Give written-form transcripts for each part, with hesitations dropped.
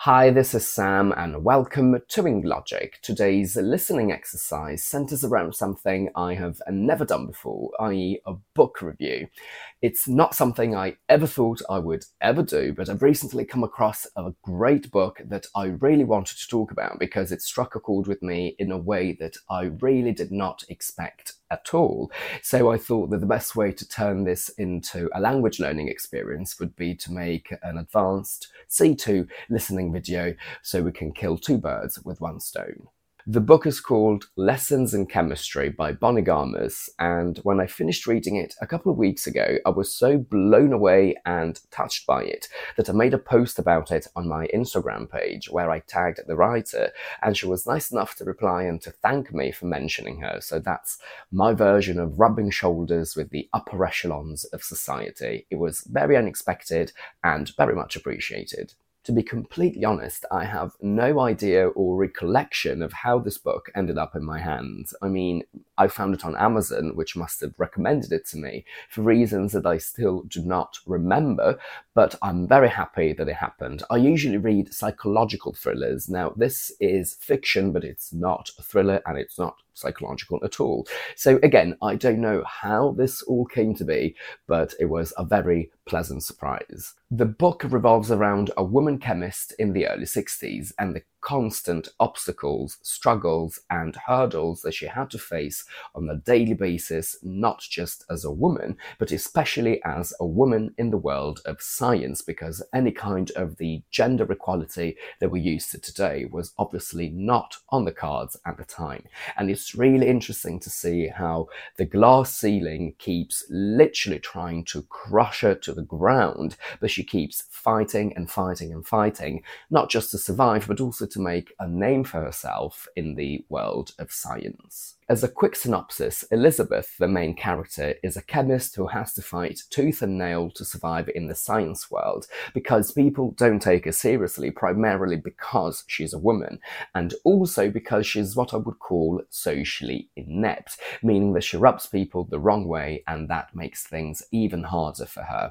Hi, this is Sam and welcome to Logic. Today's listening exercise centers around something I have never done before, i.e. a book review. It's not something I ever thought I would ever do, but I've recently come across a great book that I really wanted to talk about because it struck a chord with me in a way that I really did not expect at all. So I thought that the best way to turn this into a language learning experience would be to make an advanced C2 listening video so we can kill two birds with one stone. The book is called Lessons in Chemistry by Bonnie Garmus, and when I finished reading it a couple of weeks ago, I was so blown away and touched by it that I made a post about it on my Instagram page where I tagged the writer, and she was nice enough to reply and to thank me for mentioning her. So that's my version of rubbing shoulders with the upper echelons of society. It was very unexpected and very much appreciated. To be completely honest, I have no idea or recollection of how this book ended up in my hands. I mean, I found it on Amazon, which must have recommended it to me for reasons that I still do not remember, but I'm very happy that it happened. I usually read psychological thrillers. Now, this is fiction, but it's not a thriller and it's not psychological at all. So again, I don't know how this all came to be, but it was a very pleasant surprise. The book revolves around a woman chemist in the early 60s and the constant obstacles, struggles, and hurdles that she had to face on a daily basis, not just as a woman, but especially as a woman in the world of science, because any kind of the gender equality that we're used to today was obviously not on the cards at the time. And it's really interesting to see how the glass ceiling keeps literally trying to crush her to the ground, but she keeps fighting and fighting and fighting, not just to survive, but also to make a name for herself in the world of science. As a quick synopsis, Elizabeth, the main character, is a chemist who has to fight tooth and nail to survive in the science world because people don't take her seriously, primarily because she's a woman, and also because she's what I would call socially inept, meaning that she rubs people the wrong way and that makes things even harder for her.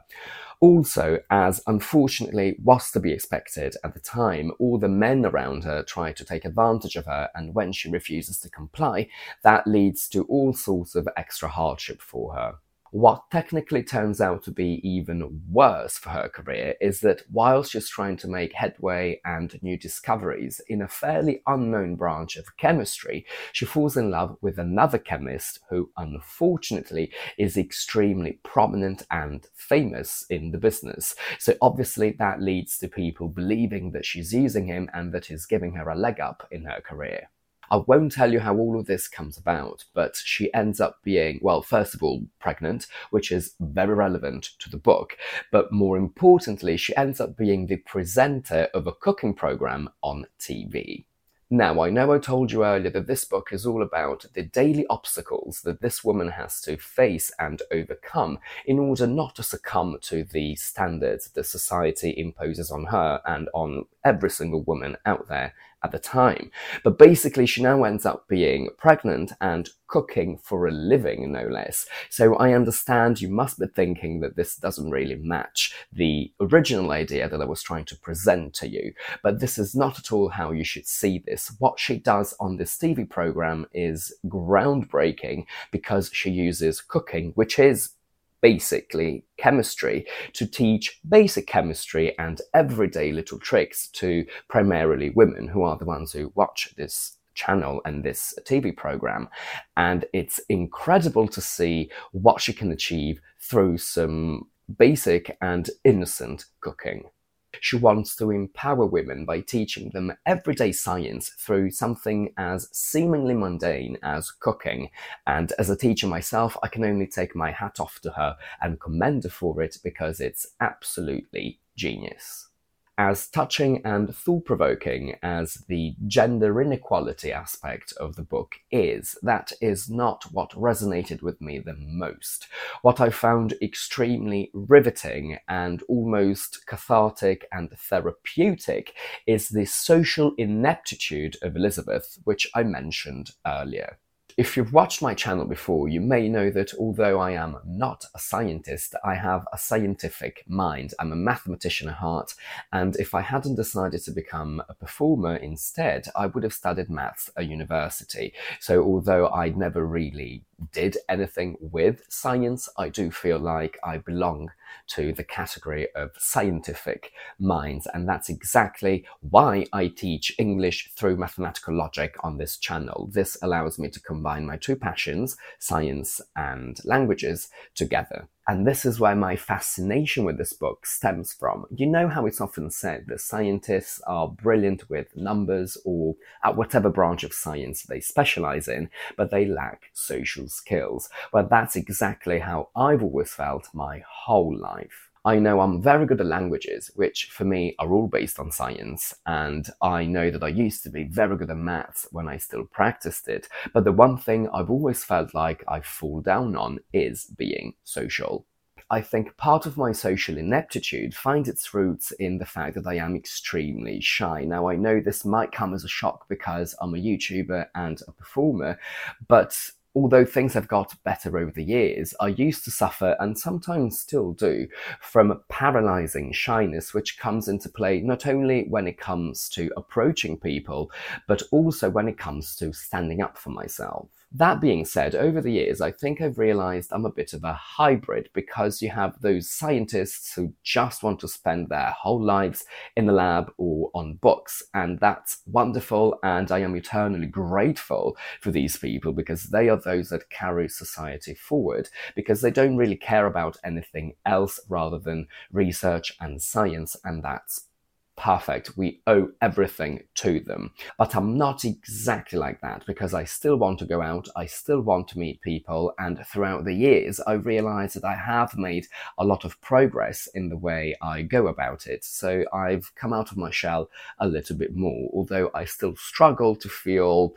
Also, as unfortunately was to be expected at the time, all the men around her try to take advantage of her, and when she refuses to comply, that leads to all sorts of extra hardship for her. What technically turns out to be even worse for her career is that while she's trying to make headway and new discoveries in a fairly unknown branch of chemistry, she falls in love with another chemist who unfortunately is extremely prominent and famous in the business. So obviously that leads to people believing that she's using him and that he's giving her a leg up in her career. I won't tell you how all of this comes about, but she ends up being, well, first of all, pregnant, which is very relevant to the book, but more importantly, she ends up being the presenter of a cooking program on TV. Now, I know I told you earlier that this book is all about the daily obstacles that this woman has to face and overcome in order not to succumb to the standards that society imposes on her and on every single woman out there at the time. But basically, she now ends up being pregnant and cooking for a living, no less. So I understand you must be thinking that this doesn't really match the original idea that I was trying to present to you, but this is not at all how you should see this. What she does on this TV program is groundbreaking because she uses cooking, which is basically chemistry, to teach basic chemistry and everyday little tricks to primarily women who are the ones who watch this channel and this TV program. And it's incredible to see what she can achieve through some basic and innocent cooking. She wants to empower women by teaching them everyday science through something as seemingly mundane as cooking. And as a teacher myself, I can only take my hat off to her and commend her for it because it's absolutely genius. As touching and thought-provoking as the gender inequality aspect of the book is, that is not what resonated with me the most. What I found extremely riveting and almost cathartic and therapeutic is the social ineptitude of Elizabeth, which I mentioned earlier. If you've watched my channel before, you may know that although I am not a scientist, I have a scientific mind. I'm a mathematician at heart, and if I hadn't decided to become a performer instead, I would have studied maths at university. So although I never really did anything with science, I do feel like I belong to the category of scientific minds, and that's exactly why I teach English through mathematical logic on this channel. This allows me to combine my two passions, science and languages, together. And this is where my fascination with this book stems from. You know how it's often said that scientists are brilliant with numbers or at whatever branch of science they specialize in, but they lack social skills. Well, that's exactly how I've always felt my whole life. I know I'm very good at languages, which for me are all based on science, and I know that I used to be very good at maths when I still practiced it, but the one thing I've always felt like I fall down on is being social. I think part of my social ineptitude finds its roots in the fact that I am extremely shy. Now, I know this might come as a shock because I'm a YouTuber and a performer, but although things have got better over the years, I used to suffer, and sometimes still do, from paralyzing shyness, which comes into play not only when it comes to approaching people, but also when it comes to standing up for myself. That being said, over the years, I think I've realized I'm a bit of a hybrid, because you have those scientists who just want to spend their whole lives in the lab or on books, and that's wonderful, and I am eternally grateful for these people, because they are those that carry society forward, because they don't really care about anything else rather than research and science, and that's perfect. We owe everything to them. But I'm not exactly like that, because I still want to go out, I still want to meet people, and throughout the years I realized that I have made a lot of progress in the way I go about it. So I've come out of my shell a little bit more, although I still struggle to feel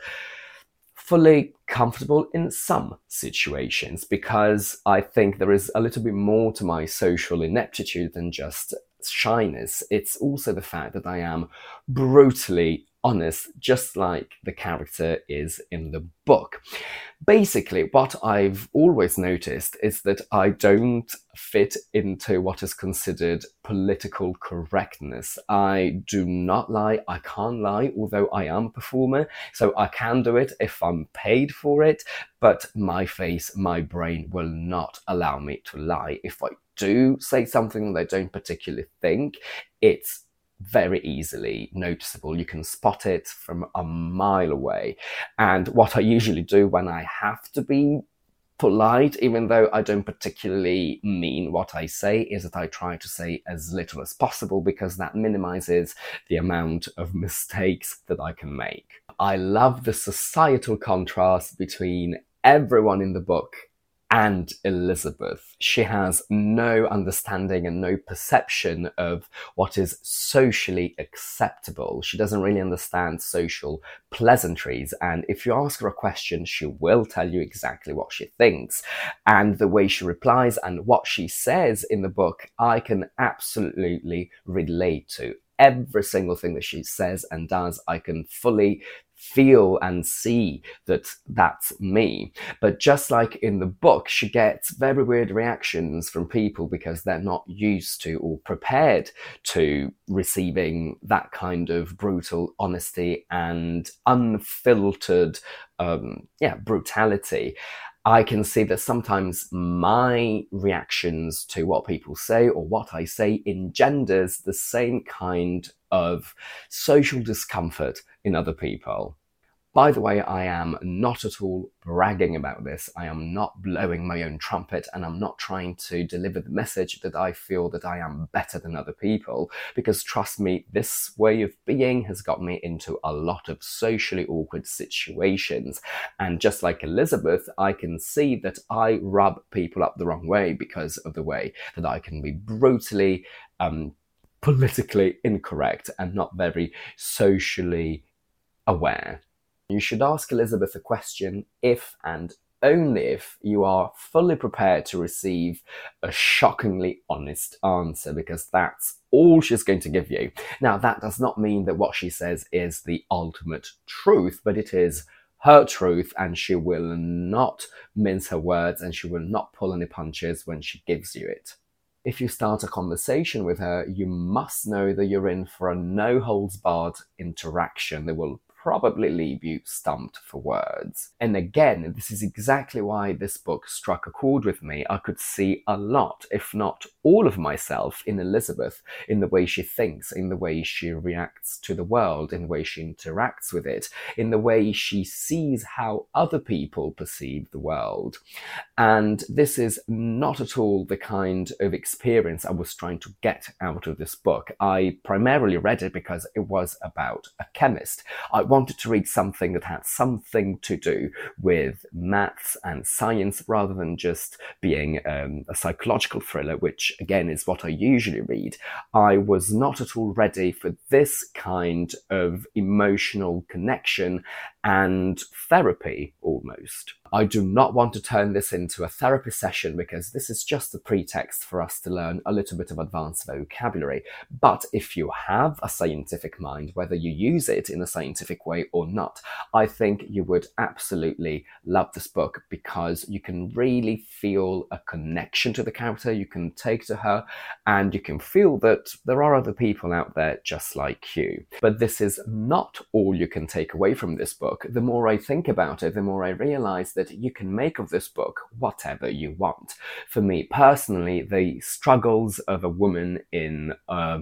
fully comfortable in some situations, because I think there is a little bit more to my social ineptitude than just shyness. It's also the fact that I am brutally honest, just like the character is in the book. Basically, what I've always noticed is that I don't fit into what is considered political correctness. I do not lie, I can't lie, although I am a performer, so I can do it if I'm paid for it, but my face, my brain will not allow me to lie. If I do say something that I don't particularly think, it's very easily noticeable. You can spot it from a mile away. And what I usually do when I have to be polite, even though I don't particularly mean what I say, is that I try to say as little as possible, because that minimizes the amount of mistakes that I can make. I love the societal contrast between everyone in the book and Elizabeth. She has no understanding and no perception of what is socially acceptable. She doesn't really understand social pleasantries, and if you ask her a question, she will tell you exactly what she thinks. And the way she replies and what she says in the book, I can absolutely relate to. Every single thing that she says and does, I can fully feel and see that that's me. But just like in the book, she gets very weird reactions from people because they're not used to or prepared to receiving that kind of brutal honesty and unfiltered brutality. I can see that sometimes my reactions to what people say or what I say engenders the same kind of social discomfort in other people. By the way, I am not at all bragging about this. I am not blowing my own trumpet, and I'm not trying to deliver the message that I feel that I am better than other people, because trust me, this way of being has got me into a lot of socially awkward situations. And just like Elizabeth, I can see that I rub people up the wrong way because of the way that I can be brutally, politically incorrect and not very socially aware. You should ask Elizabeth a question if and only if you are fully prepared to receive a shockingly honest answer, because that's all she's going to give you. Now, that does not mean that what she says is the ultimate truth, but it is her truth, and she will not mince her words, and she will not pull any punches when she gives you it. If you start a conversation with her, you must know that you're in for a no-holds-barred interaction that will probably leave you stumped for words. And again, this is exactly why this book struck a chord with me. I could see a lot, if not all of myself, in Elizabeth, in the way she thinks, in the way she reacts to the world, in the way she interacts with it, in the way she sees how other people perceive the world. And this is not at all the kind of experience I was trying to get out of this book. I primarily read it because it was about a chemist. I wanted to read something that had something to do with maths and science rather than just being a psychological thriller, which again is what I usually read. I was not at all ready for this kind of emotional connection and therapy almost. I do not want to turn this into a therapy session because this is just a pretext for us to learn a little bit of advanced vocabulary. But if you have a scientific mind, whether you use it in a scientific way or not, I think you would absolutely love this book because you can really feel a connection to the character, you can take to her, and you can feel that there are other people out there just like you. But this is not all you can take away from this book. The more I think about it, the more I realize that you can make of this book whatever you want. For me personally, the struggles of a woman in a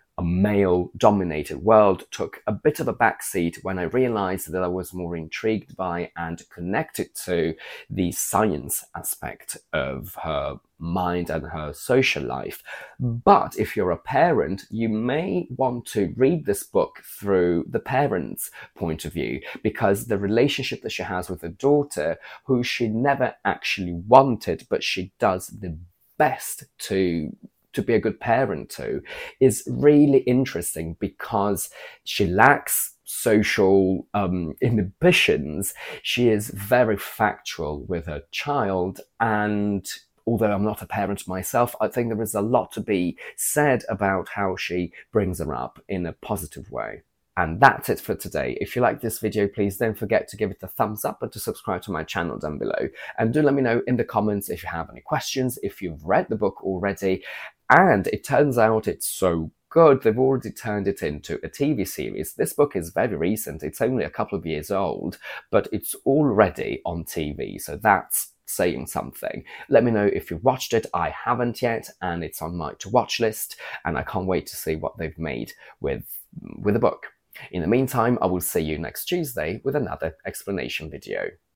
male-dominated world took a bit of a backseat when I realized that I was more intrigued by and connected to the science aspect of her mind and her social life. But if you're a parent, you may want to read this book through the parent's point of view, because the relationship that she has with her daughter, who she never actually wanted, but she does the best to be a good parent to, is really interesting because she lacks social inhibitions. She is very factual with her child, and although I'm not a parent myself, I think there is a lot to be said about how she brings her up in a positive way. And that's it for today. If you like this video, please don't forget to give it a thumbs up and to subscribe to my channel down below. And do let me know in the comments if you have any questions, if you've read the book already. And it turns out it's so good, they've already turned it into a TV series. This book is very recent, it's only a couple of years old, but it's already on TV, so that's saying something. Let me know if you've watched it. I haven't yet, and it's on my to-watch list, and I can't wait to see what they've made with the book. In the meantime, I will see you next Tuesday with another explanation video.